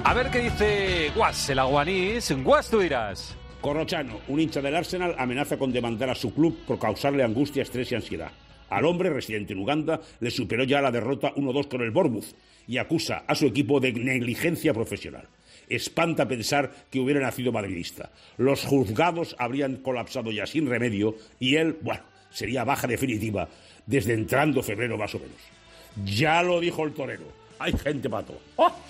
A ver qué dice Guas, el aguanís. Guas, tú dirás. Corrochano, un hincha del Arsenal, amenaza con demandar a su club por causarle angustia, estrés y ansiedad. Al hombre, residente en Uganda, le superó ya la derrota 1-2 con el Bournemouth y acusa a su equipo de negligencia profesional. Espanta pensar que hubiera nacido madridista. Los juzgados habrían colapsado ya sin remedio y él, sería baja definitiva desde entrando febrero más o menos. Ya lo dijo el torero. Hay gente para todo. ¡Oh!